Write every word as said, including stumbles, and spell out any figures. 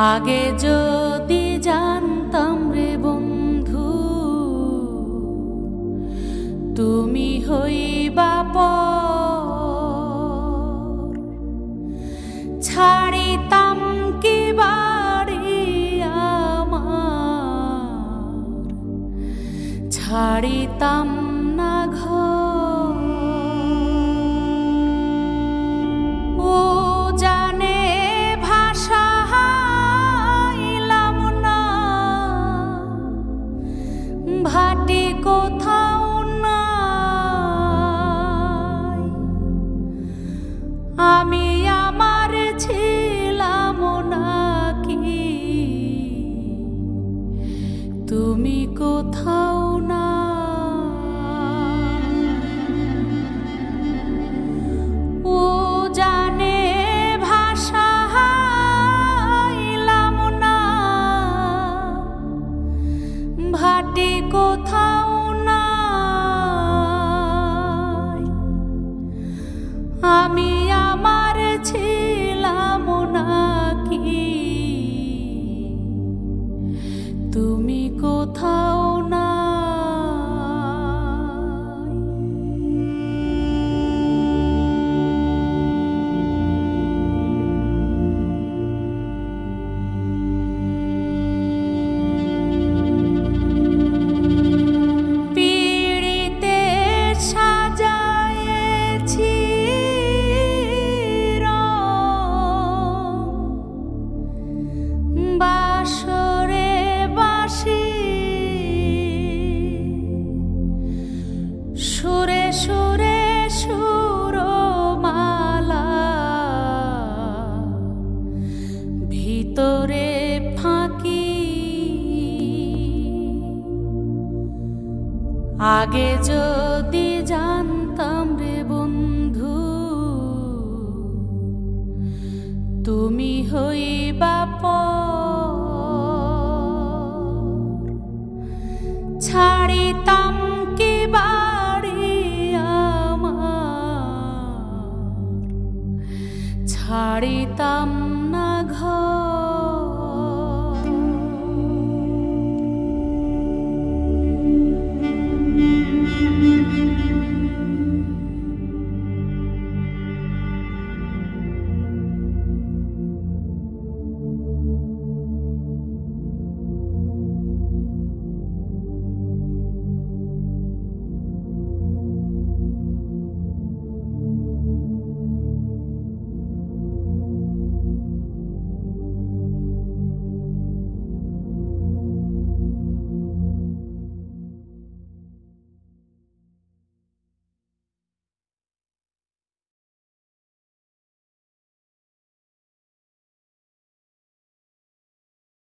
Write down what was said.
আগে যদি জানতাম রে বন্ধু তুমি হইবা পর, ছাড়িতাম কি বাড়ি আমার, ছাড়িতাম না ঘর। ও জানে ভাষা হাইলাম না, ভাটি কোথাও নাই, আমি আমার ছিলাম নাকি তুমি কোথাও না। ও জানে ভাষা হাইলাম না, ভাটি কোথাও নাই, আমি আমার ছিলাম নাকি তুমি কোথাও না। বাসরে বাসি সুরে সুরে সুরমালা, ভিতরে ফাঁকি। আগে যদি জানতাম রে বন্ধু তুমি হইবা পর,